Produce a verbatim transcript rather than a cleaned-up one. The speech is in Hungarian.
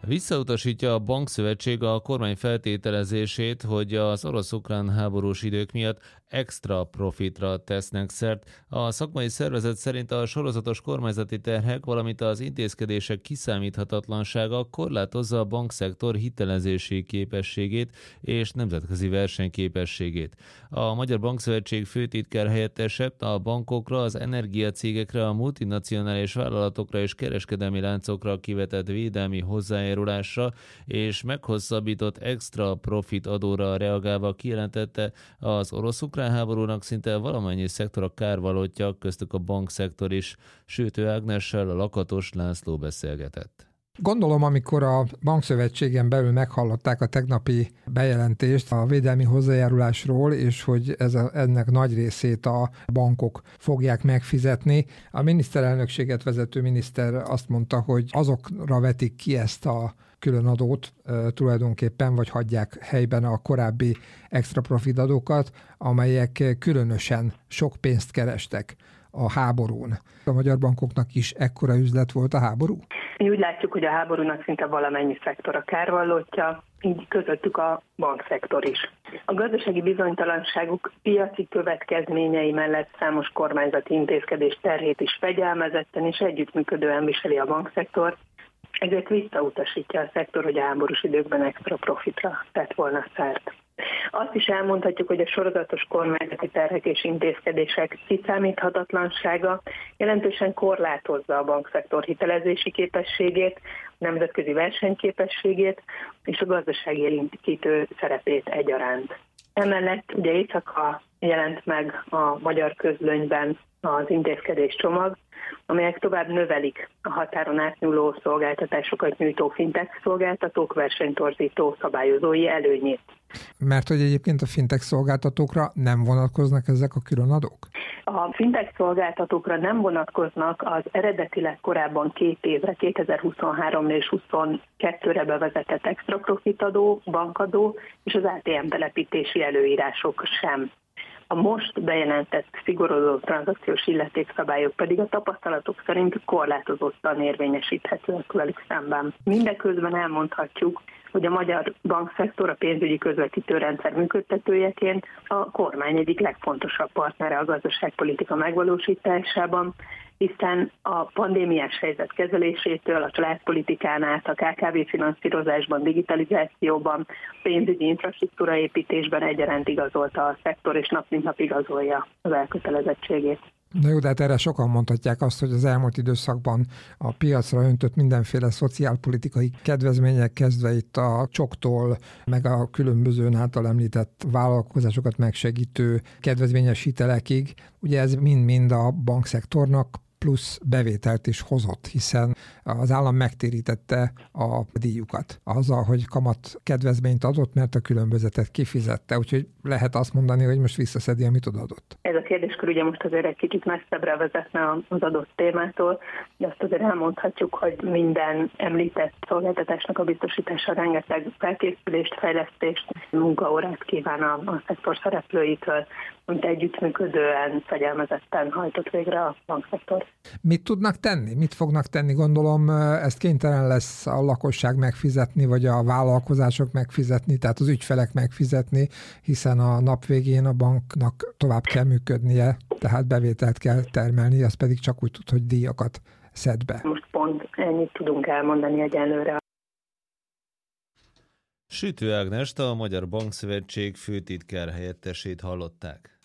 Visszautasítja a bankszövetség a kormány feltételezését, hogy az orosz-ukrán háborús idők miatt extra profitra tesznek szert. A szakmai szervezet szerint a sorozatos kormányzati terhek, valamint az intézkedések kiszámíthatatlansága korlátozza a bankszektor hitelezési képességét és nemzetközi versenyképességét. A Magyar Bankszövetség főtitkár helyettese a bankokra, az energiacégekre, a multinacionális vállalatokra és kereskedelmi láncokra kivetett védelmi hozzájárulásra és meghosszabbított extra profit adóra reagálva kijelentette, az orosz-ukrán háborúnak szinte valamennyi szektor a kárvalótja, köztük a bankszektor is. Sütő Ágnessel a Lakatos László beszélgetett. Gondolom, amikor a bankszövetségen belül meghallották a tegnapi bejelentést a védelmi hozzájárulásról, és hogy ez a, ennek nagy részét a bankok fogják megfizetni. A miniszterelnökséget vezető miniszter azt mondta, hogy azokra vetik ki ezt a különadót e, tulajdonképpen, vagy hagyják helyben a korábbi extra profit adókat, amelyek különösen sok pénzt kerestek a háborún. A magyar bankoknak is ekkora üzlet volt a háború? Mi úgy látjuk, hogy a háborúnak szinte valamennyi szektor a kárvallottja, így közöttük a bankszektor is. A gazdasági bizonytalanságuk piaci következményei mellett számos kormányzati intézkedés terhét is fegyelmezetten és együttműködően viseli a bankszektor, ezért visszautasítja a szektor, hogy a háborús időkben extra profitra tett volna szert. Azt is elmondhatjuk, hogy a sorozatos kormányzati terhek és intézkedések kiszámíthatatlansága jelentősen korlátozza a bankszektor hitelezési képességét, a nemzetközi versenyképességét és a gazdasági élénkítő szerepét egyaránt. Emellett ugye éjszaka jelent meg a magyar közlönyben az intézkedés csomag, amelyek tovább növelik a határon átnyúló szolgáltatásokat nyújtó fintech szolgáltatók versenytorzító szabályozói előnyét. Mert hogy egyébként a fintech szolgáltatókra nem vonatkoznak ezek a különadók? A fintech szolgáltatókra nem vonatkoznak az eredetileg korábban két évre, kétezer-huszonháromra és huszonkettőre bevezetett extra profit adó, bankadó és az á té em telepítési előírások sem. A most bejelentett szigorodó tranzakciós illetékszabályok pedig a tapasztalatok szerint korlátozottan érvényesíthetőek velük szemben. Mindeközben elmondhatjuk, hogy a magyar bankszektor a pénzügyi közvetítő rendszer működtetőjeként a kormány egyik legfontosabb partnere a gazdaságpolitika megvalósításában, hiszen a pandémiás helyzet kezelésétől, a családpolitikán át, a ká ká vé finanszírozásban, digitalizációban, pénzügyi infrastruktúra építésben egyaránt igazolta a szektor, és nap mint nap igazolja az elkötelezettségét. Na jó, de hát erre sokan mondhatják azt, hogy az elmúlt időszakban a piacra öntött mindenféle szociálpolitikai kedvezmények, kezdve itt a csoktól, meg a különböző által említett vállalkozásokat megsegítő kedvezményes hitelekig, ugye ez mind-mind a bankszektornak plusz bevételt is hozott, hiszen az állam megtérítette a díjukat azzal, hogy kamat kedvezményt adott, mert a különbözetet kifizette, úgyhogy lehet azt mondani, hogy most visszaszedi, amit odaadott. Ez a kérdéskör ugye most azért egy kicsit messzebbre vezetne az adott témától, de azt azért elmondhatjuk, hogy minden említett szolgáltatásnak a biztosítása rengeteg felkészülést, fejlesztést, munkaórát kíván a, a szektor szereplőitől, amit együttműködően, fegyelmezetten hajtott végre a bankszektor. Mit tudnak tenni? Mit fognak tenni? Gondolom ezt kénytelen lesz a lakosság megfizetni, vagy a vállalkozások megfizetni, tehát az ügyfelek megfizetni, hiszen a nap végén a banknak tovább kell működnie, tehát bevételt kell termelni, az pedig csak úgy tud, hogy díjakat szed be. Most pont ennyit tudunk elmondani egyenlőre. Sütő Ágnest, a Magyar Bankszövetség főtitkár helyettesét hallották.